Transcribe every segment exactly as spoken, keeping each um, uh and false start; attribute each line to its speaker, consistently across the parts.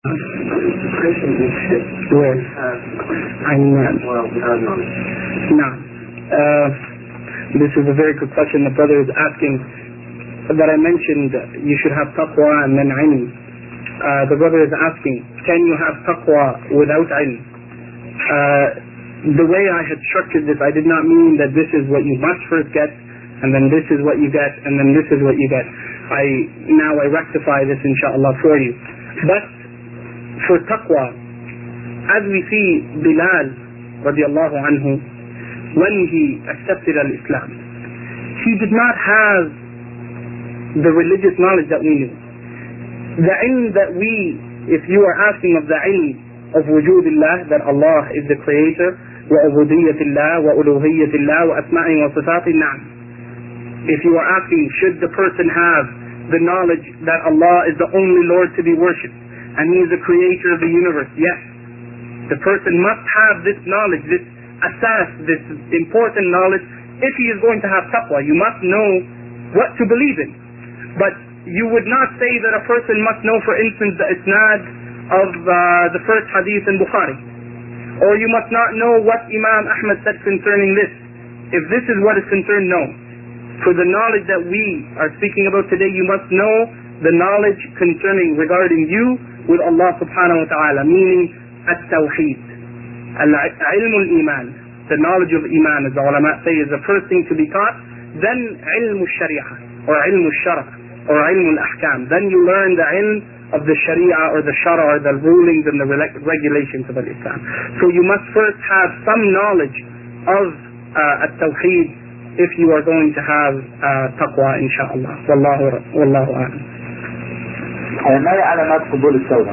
Speaker 1: Where? Ayman. Now, uh, this is a very good question. The brother is asking that I mentioned you should have taqwa and then ilm. Uh, the brother is asking, can you have taqwa without ilm? Uh, the way I had structured this, I did not mean that this is what you must first get, and then this is what you get, and then this is what you get. I now I rectify this inshallah for you. But for taqwa, as we see Bilal radiallahu anhu, when he accepted al-Islam, he did not have the religious knowledge that we knew. The ilm that we, if you are asking of the ilm of wujudillah, that Allah is the creator, wa ubudiyatillah, wa uluhiyatillah, wa asma'i wa sifati, na'am. If you are asking, should the person have the knowledge that Allah is the only Lord to be worshipped, and He is the creator of the universe, yes. The person must have this knowledge, this asas, this important knowledge, if he is going to have taqwa. You must know what to believe in. But you would not say that a person must know, for instance, the isnad of uh, the first hadith in Bukhari. Or you must not know what Imam Ahmad said concerning this. If this is what is concerned, no. For the knowledge that we are speaking about today, you must know the knowledge concerning, regarding you, with Allah subhanahu wa ta'ala, meaning at-tawheed, al-ilm al-iman, the knowledge of iman, as the ulama say, is the first thing to be taught. Then ilm al-shari'ah, or ilm al-shara', or ilm al-ahkam. Then you learn the ilm of the sharia, or the shara, or the rulings and the regulations of Islam. So you must first have some knowledge of uh, at-tawheed if you are going to have uh, taqwa, inshaAllah. Wallahu, wallahu a'lam.
Speaker 2: ما هي علامات قبول التوبة؟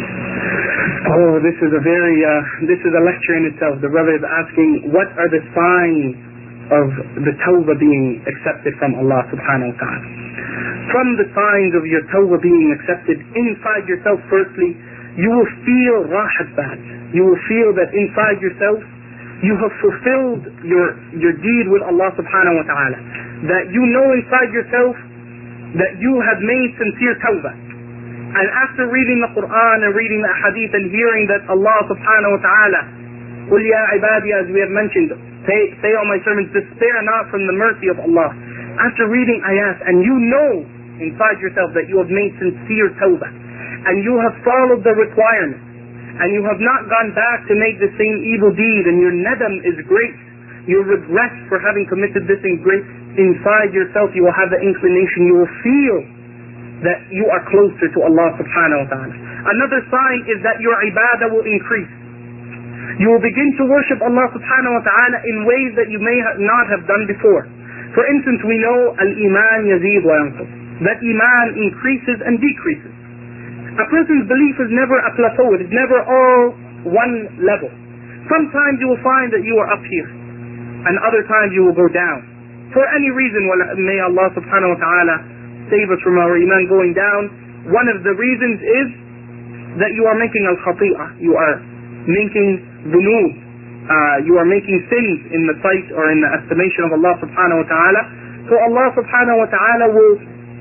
Speaker 1: Oh, this is a very, uh, this is a lecture in itself. The brother is asking, what are the signs of the tawbah being accepted from Allah subhanahu wa ta'ala? From the signs of your tawbah being accepted inside yourself, firstly, you will feel rahat bad. You will feel that inside yourself, you have fulfilled your, your deed with Allah subhanahu wa ta'ala. That you know inside yourself that you have made sincere tawbah. And after reading the Quran and reading the hadith and hearing that Allah subhanahu wa ta'ala, قُلْ يَا عِبَادِي, as we have mentioned, say, say all my servants, despair not from the mercy of Allah. After reading ayat, and you know inside yourself that you have made sincere tawbah, and you have followed the requirements, and you have not gone back to make the same evil deed, and your nadam is great, your regret for having committed this in great, inside yourself you will have the inclination, you will feel that you are closer to Allah subhanahu wa ta'ala. Another sign is that your ibadah will increase. You will begin to worship Allah subhanahu wa ta'ala in ways that you may have not have done before. For instance, we know al-iman yazid wa yanqus, that iman increases and decreases. A person's belief is never a plateau, it is never all one level. Sometimes you will find that you are up here, and other times you will go down. For any reason, may Allah subhanahu wa ta'ala save us from our iman going down. One of the reasons is that you are making al-khati'ah, you are making dhunub, uh, you are making sins in the sight or in the estimation of Allah subhanahu wa ta'ala. So Allah subhanahu wa ta'ala will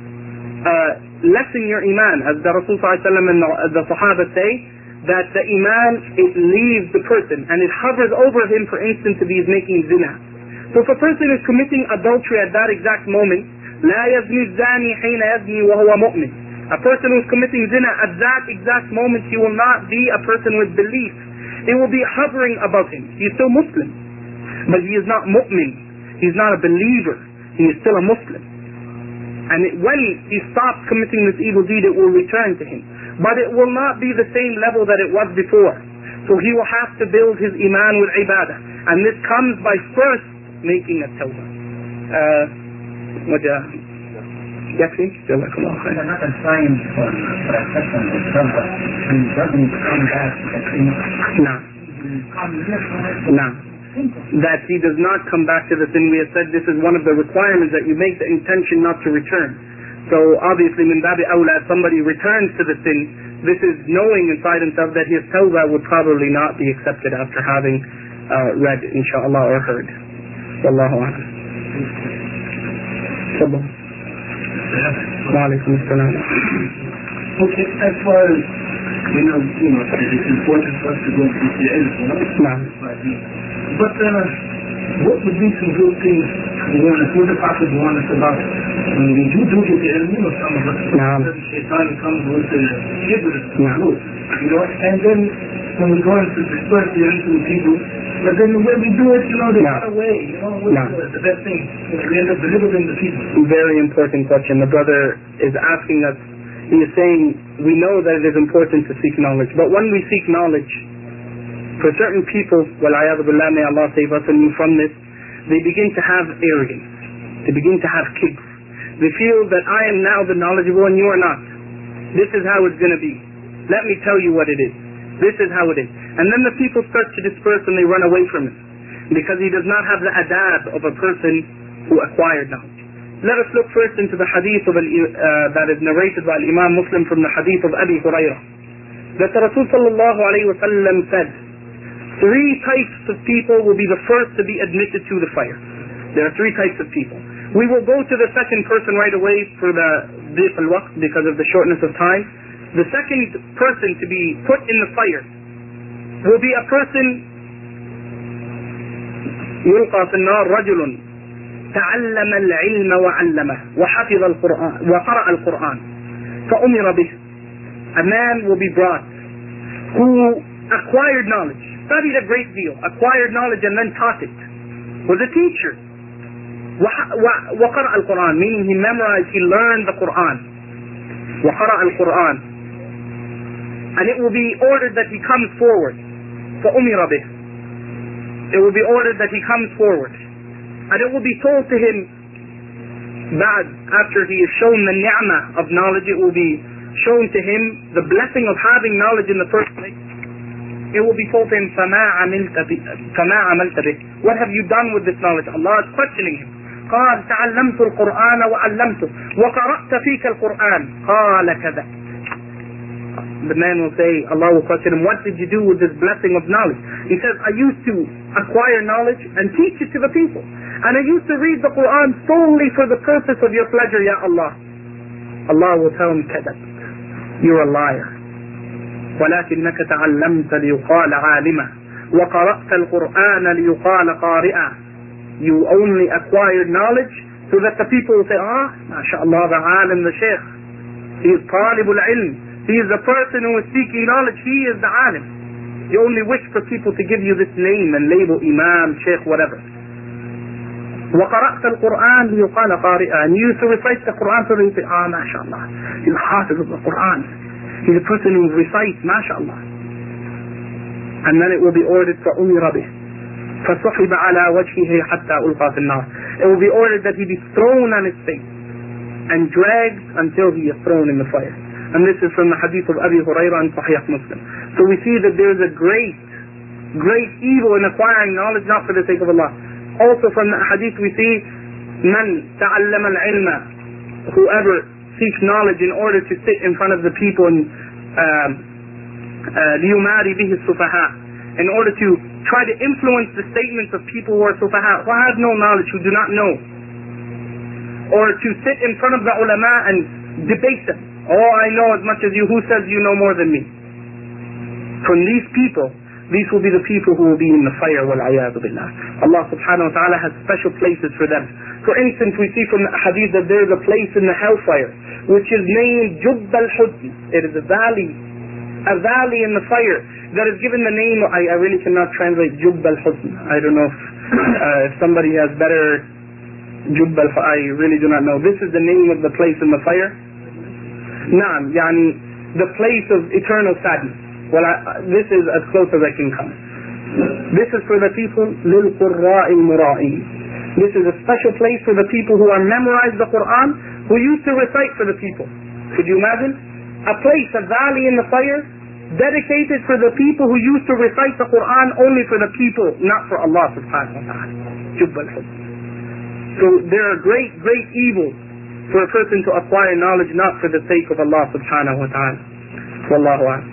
Speaker 1: uh, lessen your iman, as the Rasul sallallahu alayhi wa sallam and the, the Sahaba say, that the iman, it leaves the person and it hovers over him. For instance, if he is making zina. So if a person is committing adultery at that exact moment, لا يزني الزاني حين يزني وهو مؤمن. A person who is committing zina at that exact moment, he will not be a person with belief. It will be hovering above him. He is still Muslim, but he is not mu'min. He is not a believer. He is still a Muslim. And it, when he stops committing this evil deed, it will return to him. But it will not be the same level that it was before. So he will have to build his iman with ibadah. And this comes by first making a tawbah. Uh, وجاء يكفي جزاك الله خير.
Speaker 2: Another sign for for acceptance of tawbah, he doesn't come back.
Speaker 1: No. No. That he does not come back to the sin. We have said this is one of the requirements, that you make the intention not to return. So obviously, min babi awla, if somebody returns to the sin, this is knowing inside himself that his tawbah would probably not be accepted after having uh, read, inshallah, or heard. Wallahu a'lam. Wa alaikum assalam.
Speaker 3: Okay, as far as
Speaker 2: we know, you know, that it's important for us to go and seek the ilm, you know?
Speaker 1: نعم.
Speaker 2: But uh, what would be some good things to warn us? What the Prophet warned us about? When we do do get the ilm, you know, some of us,
Speaker 1: نعم.
Speaker 2: the shaitan comes with the shibr,
Speaker 1: نعم.
Speaker 2: you know, and then when we go into disperse the ilm to the people, but then when we do it, you know, they
Speaker 1: نعم.
Speaker 2: run away, you know, what's
Speaker 1: نعم.
Speaker 2: the, the best thing? You know, we end up delivering the people.
Speaker 1: Very important question. The brother is asking us, he is saying, we know that it is important to seek knowledge, but when we seek knowledge, for certain people, وَالْعَيَاذُ بِاللَّهِ, may Allah save us and you from this, they begin to have arrogance. They begin to have kibr. They feel that I am now the knowledgeable and you are not. This is how it's going to be. Let me tell you what it is. This is how it is. And then the people start to disperse and they run away from him, because he does not have the adab of a person who acquired knowledge. Let us look first into the hadith of, uh, that is narrated by Imam Muslim from the hadith of Abi Hurairah, that the Rasul sallallahu alayhi wa sallam said, three types of people will be the first to be admitted to the fire. There are three types of people. We will go to the second person right away for the dhiq al-waqt, because of the shortness of time. The second person to be put in the fire will be a person يلقى في النار رجل تعلم العلم وعلمه وحفظ القرآن وقرأ القرآن فأمر به. A man will be brought who acquired knowledge, studied a great deal, acquired knowledge and then taught it, was a teacher. وقرأ القرآن, meaning he memorized, he learned the Quran. وقرأ القرآن, and it will be ordered that he comes forward. فأمر به. It will be ordered that he comes forward, and it will be told to him, بعد, after he is shown the ni'mah of knowledge, it will be shown to him the blessing of having knowledge in the first place. It will be told to him, فَمَا عَمِلْتَ بِهِ, what have you done with this knowledge? Allah is questioning him. قال تعلمت القرآن وعلمته وقرأت فيك القرآن قال كذا. The man will say, Allah will question him, what did you do with this blessing of knowledge? He says, I used to acquire knowledge and teach it to the people, and I used to read the Quran solely for the purpose of your pleasure, Ya Allah. Allah will tell him, كذب, you're a liar. ولكنك تعلمت ليقال عالما وقرأت القرآن ليقال قارئا. You only acquired knowledge so that the people will say, ah, mashallah, the alim, the sheikh, he is talibul ilm, he is the person who is seeking knowledge, he is the alim. You only wish for people to give you this name and label imam, sheikh, whatever. وقرأت القرآن ليقال قارئا, and you used to recite the Quran so that you say, ah, mashallah, he's hafiz of the Quran, he's a person who recites, mashallah. And then it will be ordered فأمر به فَصُحِبَ عَلَى وَجْهِهِ حَتَّى أُلْقَى فِي النَّارِ. It will be ordered that he be thrown on his face and dragged until he is thrown in the fire. And this is from the hadith of Abi Hurairah and Sahih Muslim. So we see that there is a great, great evil in acquiring knowledge not for the sake of Allah. Also from the hadith we see, مَنْ تَعَلَّمَ الْعِلْمَ, whoever seeks knowledge in order to sit in front of the people and لِيُمَارِ بِهِ السُّفَهَاءِ, in order to try to influence the statements of people who are sufaha, who have no knowledge, who do not know, or to sit in front of the ulama and debate them. Oh, I know as much as you, who says you know more than me? From these people, these will be the people who will be in the fire, wal-'iyadhu billah. Allah subhanahu wa ta'ala has special places for them. For instance, we see from the hadith that there is a place in the hellfire which is named Jubb al-Huzn. It is a valley, a valley in the fire that is given the name, I, I really cannot translate Jubb al-Huzn. I don't know if, uh, if somebody has better Jubb al-Huzn, I really do not know. This is the name of the place in the fire. Naam, yani the place of eternal sadness. Well, I, this is as close as I can come. This is for the people, لِلْقُرَّاءِ الْمُرَائِينَ. This is a special place for the people who are memorized the Quran, who used to recite for the people. Could you imagine? A place, a valley in the fire, dedicated for the people who used to recite the Quran only for the people, not for Allah subhanahu wa ta'ala. Jubb al-Huzn. So there are great, great evils for a person to acquire knowledge not for the sake of Allah subhanahu wa ta'ala. Wallahu a'lam.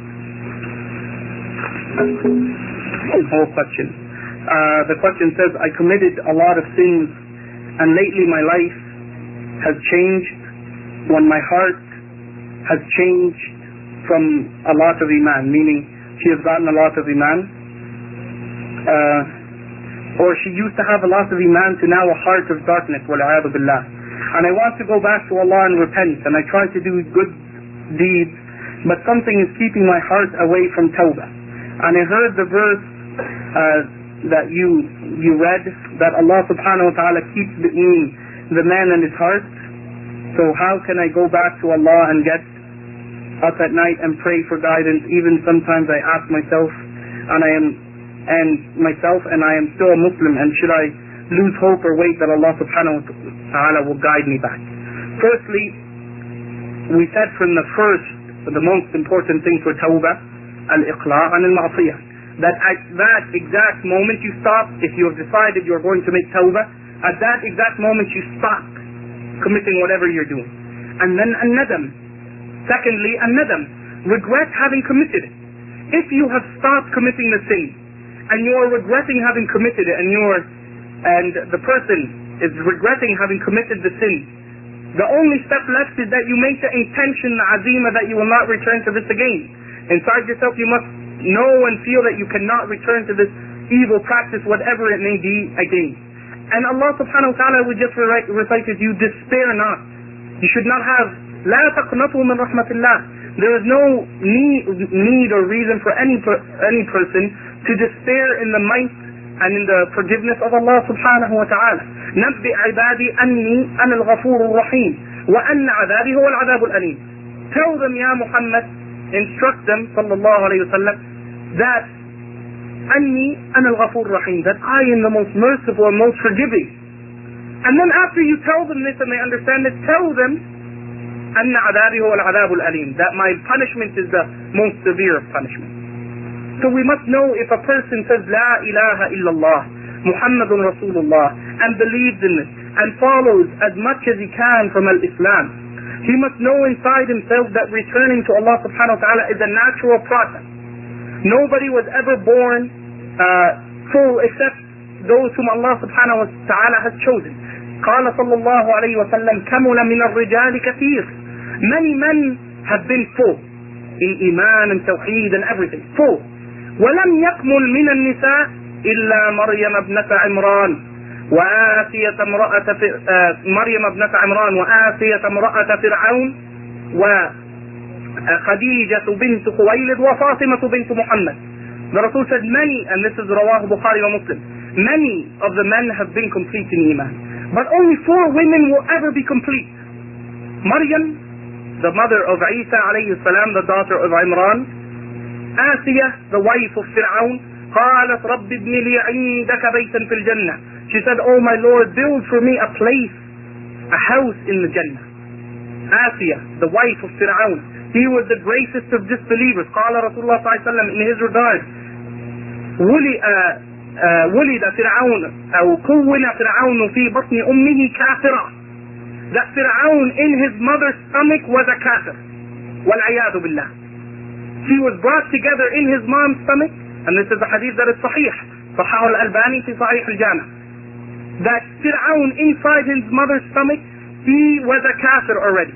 Speaker 1: Whole question. Uh, the question says, I committed a lot of sins and lately my life has changed when my heart has changed from a lot of Iman, meaning she has gotten a lot of Iman, uh, or she used to have a lot of Iman to now a heart of darkness, wal-'iyadhu billah. And I want to go back to Allah and repent, and I try to do good deeds, but something is keeping my heart away from tawbah. And I heard the verse uh, that you you read, that Allah subhanahu wa ta'ala keeps between the man and his heart. So how can I go back to Allah and get up at night and pray for guidance? Even sometimes I ask myself, and I am and myself, and I am still a Muslim, and should I lose hope or wait that Allah subhanahu wa ta'ala will guide me back? Firstly, we said from the first, the most important thing for tawbah, al-iqla' and al-ma'siyah, that at that exact moment you stop. If you have decided you are going to make tawbah, at that exact moment you stop committing whatever you're doing. And then an-nadam. Secondly, an-nadam, regret having committed it. If you have stopped committing the sin, and you are regretting having committed it, and you are, and the person is regretting having committed the sin, the only step left is that you make the intention, the azima, that you will not return to this again. Inside yourself you must know and feel that you cannot return to this evil practice, whatever it may be, again. And Allah subhanahu wa ta'ala will just recited, you despair not. You should not have, لا تقنطوا من رحمة الله. There is no need, need or reason for any per, any person to despair in the might and in the forgiveness of Allah subhanahu wa ta'ala. نبئ عبادي أني أنا الغفور الرحيم وأن عذابي هو العذاب الأليم. Tell them, Ya Muhammad, instruct them, sallallahu alayhi wa sallam, that أني أنا الغفور الرحيم, that I am the most merciful and most forgiving. And then after you tell them this and they understand it, tell them أن عذابي هو العذاب الأليم, that my punishment is the most severe punishment. So we must know, if a person says La ilaha illallah Muhammadun Rasulullah and believes in this and follows as much as he can from al-Islam, he must know inside himself that returning to Allah subhanahu wa ta'ala is a natural process. Nobody was ever born uh, full except those whom Allah subhanahu wa ta'ala has chosen. قال صلى الله عليه وسلم كمل من الرجال كثير. Many men have been full in iman and tawheed and everything, full. ولم يكمل من النساء إلا مريم ابنة عمران وآسية امرأة مريم ابنة عمران وآسية امرأة فرعون وخديجة بنت خويلد وفاطمة بنت محمد. The Rasul said many, and this is Rawah Bukhari wa Muslim, many of the men have been complete in iman, but only four women will ever be complete. Maryam, the mother of Isa alayhi salam, the daughter of Imran. Asiyah, the wife of Fir'aun, قالت رب ابن لي عندك بيتا في الجنة. She said, oh my Lord, build for me a place, a house in the Jannah. Asiyah, the wife of Fir'aun, he was the greatest of disbelievers. قال رسول الله صلى الله عليه وسلم in his regard, ولد فرعون أو كون فرعون في بطن أمه كافرا. That Fir'aun in his mother's stomach was a kafir. والعياذ بالله. He was brought together in his mom's stomach, and this is a hadith that is sahih, Sahih al-Albani fi Sahih al-Jami', that Fir'aun inside his mother's stomach, he was a kafir already.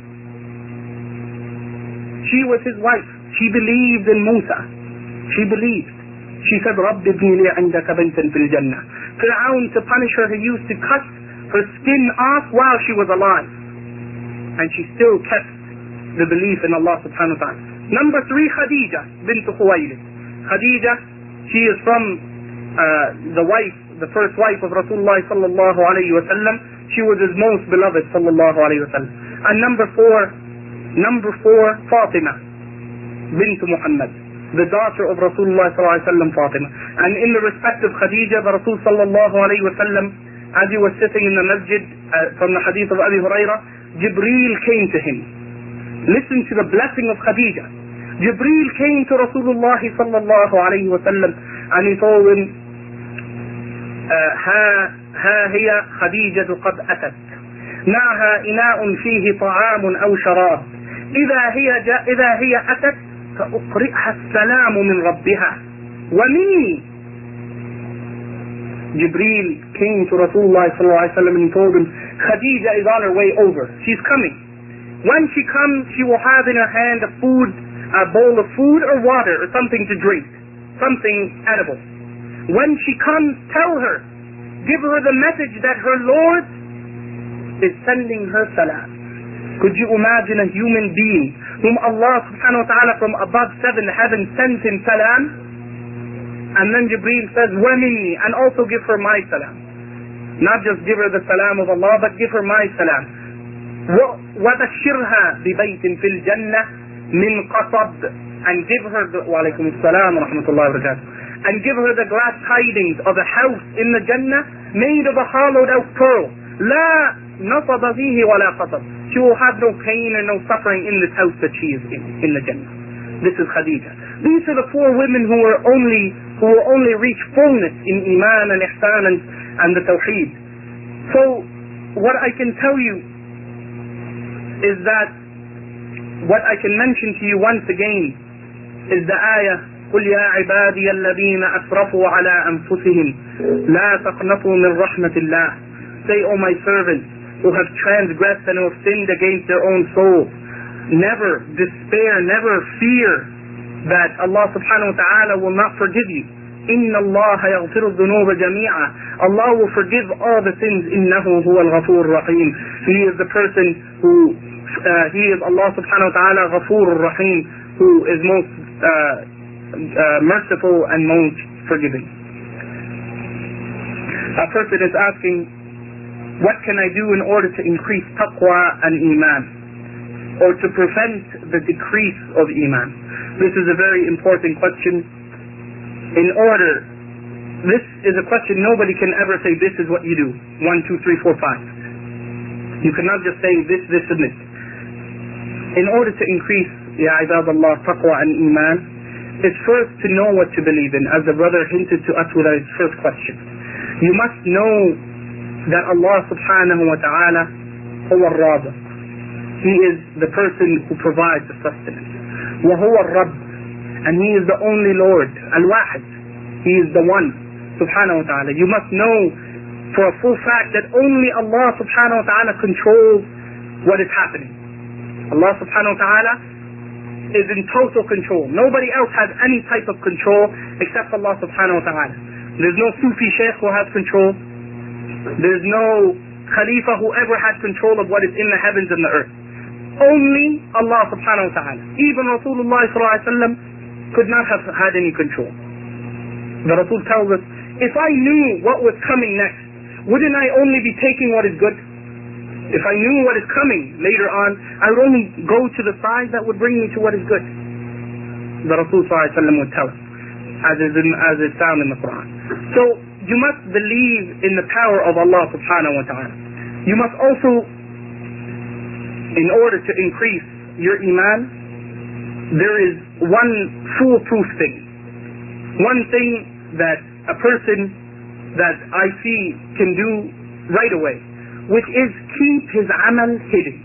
Speaker 1: She was his wife. She believed in Musa. She believed. She said, رَبِّ ابْنِ لِي عِنْدَكَ بَيْتًا فِي الْجَنَّةِ. Fir'aun, to punish her, he used to cut her skin off while she was alive. And she still kept the belief in Allah subhanahu wa ta'ala. Number three, Khadija bint Khuwaylid. Khadija, she is from uh, the wife, the first wife of Rasulullah sallallahu alayhi wa sallam. She was his most beloved sallallahu alayhi wa sallam. And number four, number four, Fatima bint Muhammad, the daughter of Rasulullah sallallahu alayhi wa sallam, Fatima. And in the respect of Khadija, the Rasul sallallahu alayhi wa sallam, as he was sitting in the masjid, uh, from the hadith of Abi Hurairah, Jibreel came to him. Listen to the blessing of Khadija. Jibreel came to Rasulullah sallallahu alayhi wa sallam and he told him, ها ها هي خديجة قد أتت معها إناء فيه طعام أو شراب إذا هي جاء إذا هي أتت فأقرئها السلام من ربها ومني. Jibreel came to Rasulullah sallallahu alayhi wa sallam and he told him, Khadija is on her way over. She's coming. When she comes, she will have in her hand a food, a bowl of food or water or something to drink, something edible. When she comes, tell her, give her the message that her Lord is sending her salam. Could you imagine a human being whom Allah subhanahu wa ta'ala from above seven heavens sends him salam? And then Jibreel says, وَمِنِّي, and also give her my salam. Not just give her the salam of Allah, but give her my salam. وَبَشِّرْهَا بِبَيْتٍ فِي الْجَنَّةِ مِنْ قَصَبٍ, and give her the, وَعَلَيْكُمُ السَّلَامُ وَرَحْمَةُ اللَّهِ وَبَرَكَاتُهُ, and give her the glad tidings of a house in the Jannah made of a hollowed out pearl. لَا نَصَبَ فِيهِ وَلَا قَصَبٍ. She will have no pain and no suffering in this house that she is in, in the Jannah. This is Khadija. These are the four women who were only who will only reach fullness in Iman and Ihsan and, and the Tawheed. So, what I can tell you is that what I can mention to you once again is the ayah, قُلْ يَا عِبَادِيَ الَّذِينَ أَسْرَفُوا عَلَىٰ أَنفُسِهِمْ لَا تَقْنَطُوا مِنْ رَحْمَةِ اللَّهِ. Say, O my servants who have transgressed and who have sinned against their own soul, never despair, never fear that Allah subhanahu wa ta'ala will not forgive you. إِنَّ اللَّهَ يَغْفِرُ الذُّنُوبَ جَمِيعًا. Allah will forgive all the sins. إِنَّهُ هُوَ الْغَفُورُ الرَّحِيمُ. He is the person who, uh, He is Allah subhanahu wa ta'ala Ghafur Rahim, who is most uh, uh, merciful and most forgiving. A person is asking, what can I do in order to increase taqwa and iman, or to prevent the decrease of iman? This is a very important question. In order, this is a question nobody can ever say, this is what you do, one, two, three, four, five. You cannot just say this, this, and this. In order to increase, ya ibadallah, taqwa and iman, is first to know what to believe in, as the brother hinted to us with his first question. You must know that Allah subhanahu wa ta'ala huwa ar-Raziq. He is the person who provides the sustenance. Wa huwa ar-Rabb, and He is the only Lord, al-Wahid. He is the one, subhanahu wa ta'ala. You must know for a full fact that only Allah subhanahu wa ta'ala controls what is happening. Allah subhanahu wa ta'ala is in total control. Nobody else has any type of control except Allah subhanahu wa ta'ala. There's no Sufi Shaykh who has control. There's no Khalifa who ever had control of what is in the heavens and the earth. Only Allah subhanahu wa ta'ala. Even Rasulullah sallallahu alaihi wasallam could not have had any control. The Rasul tells us, if I knew what was coming next, wouldn't I only be taking what is good? If I knew what is coming later on, I would only go to the side that would bring me to what is good. The Rasul sallallahu alaihi wasallam would tell us, as is, in, as is found in the Quran. So, you must believe in the power of Allah subhanahu wa ta'ala. You must also, in order to increase your iman, there is one foolproof thing. One thing that a person that I see can do right away, which is keep his amal hidden.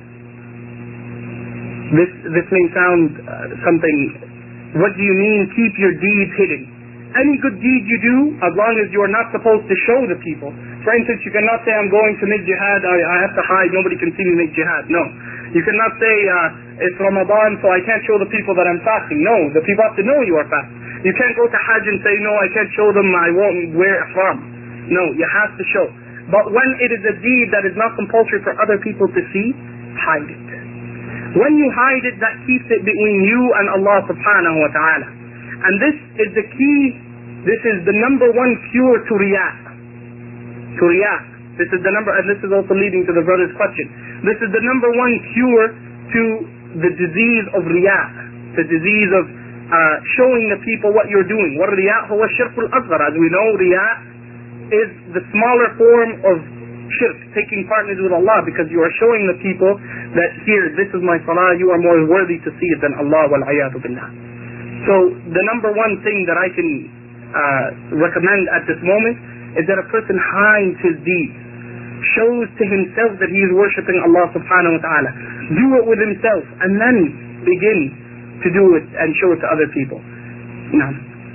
Speaker 1: This this may sound uh, something, what do you mean keep your deeds hidden? Any good deed you do, as long as you are not supposed to show the people. For instance, you cannot say, I'm going to make jihad, I, I have to hide, nobody can see me make jihad. No. You cannot say, uh, it's Ramadan, so I can't show the people that I'm fasting. No, the people have to know you are fasting. You can't go to Hajj and say, no, I can't show them, I won't wear ihram. No, you have to show. But when it is a deed that is not compulsory for other people to see, hide it. When you hide it, that keeps it between you and Allah subhanahu wa ta'ala. And this is the key, this is the number one cure to riyah. To riyah. This is the number, and this is also leading to the brother's question. This is the number one cure to the disease of riyah. The disease of uh, showing the people what you're doing. What riyah huwa shirkul asghar. As we know, riyah is the smaller form of shirk, taking partners with Allah, because you are showing the people that here, this is my salah, you are more worthy to see it than Allah, wal-ayadu billah. So the number one thing that I can uh, recommend at this moment is that a person hides his deeds, shows to himself that he is worshipping Allah subhanahu wa ta'ala. Do it with himself and then begin to do it and show it to other people. Naam.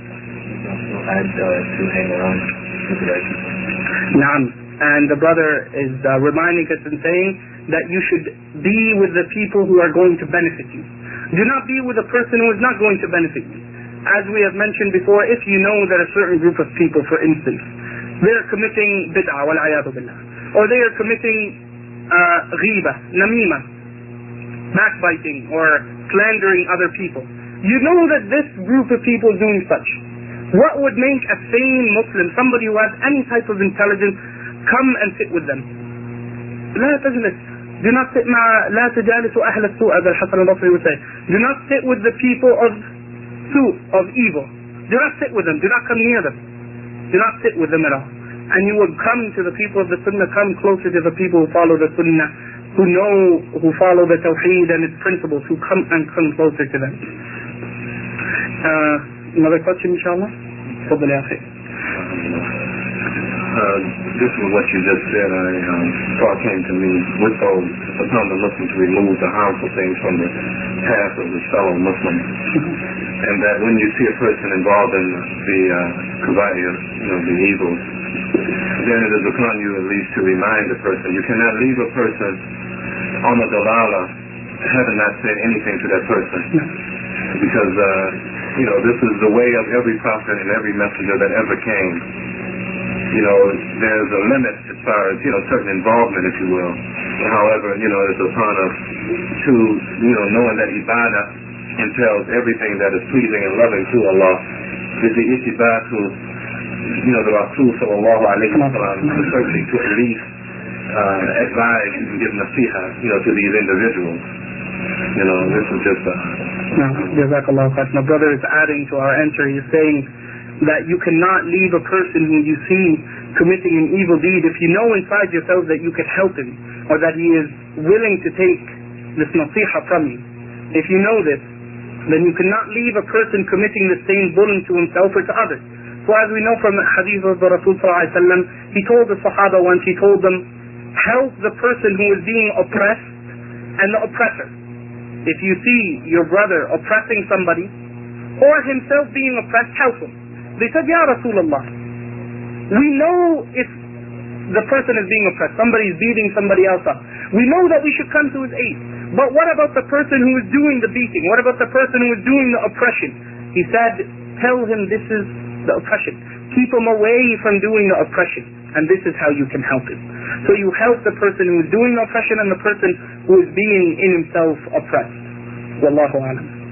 Speaker 1: Naam. And the brother is uh, reminding us and saying that you should be with the people who are going to benefit you. Do not be with a person who is not going to benefit you. As we have mentioned before, if you know that a certain group of people, for instance, they are committing bid'ah, wal-'ayadu billah, or they are committing uh, ghiba, namima, backbiting, or slandering other people. You know that this group of people is doing such. What would make a sane Muslim, somebody who has any type of intelligence, come and sit with them? لا تجلس. Do not sit مع لا تجالسوا أهل السوء, as Al-Hasan al-Basri would say. Do not sit with the people of su', of evil. Do not sit with them. Do not come near them. Do not sit with them at all. And you would come to the people of the Sunnah, come closer to the people who follow the Sunnah, who know, who follow the Tawheed and its principles, who come and come closer to them. Uh, another question, inshallah? Fadl ya akhi.
Speaker 3: Uh, this is what you just said. I um, thought came to me with those upon the Muslim to remove the harmful things from the path of his fellow Muslims, and that when you see a person involved in the uh, kabair, you know, the evils, then it is upon you at least to remind the person. You cannot leave a person on a dalala having not said anything to that person, because uh, you know, this is the way of every prophet and every messenger that ever came. You know, there's a limit as far as, you know, certain involvement, if you will. However, you know, it's upon us to, you know, knowing that ibadah entails everything that is pleasing and loving to Allah. Is the ittiba to, you know, the Rasul sallallahu alayhi wa sallam, certainly to at least uh, advise and give nasiha, you know, to these individuals. You know, this is just a...
Speaker 1: No, Jazakallah khair. My brother is adding to our answer. He's saying that you cannot leave a person who you see committing an evil deed if you know inside yourself that you could help him, or that he is willing to take this nasiha from you. If you know this, then you cannot leave a person committing the same zulm to himself or to others. So as we know from the hadith of the Rasul sallallahu alaihi wasallam, he told the Sahaba once, he told them, help the person who is being oppressed and the oppressor. If you see your brother oppressing somebody, or himself being oppressed, help him. They said, Ya Rasulullah, we know if the person is being oppressed, somebody is beating somebody else up, we know that we should come to his aid. But what about the person who is doing the beating? What about the person who is doing the oppression? He said, tell him this is the oppression. Keep him away from doing the oppression. And this is how you can help him. So you help the person who is doing the oppression and the person who is being in himself oppressed. Wallahu alam.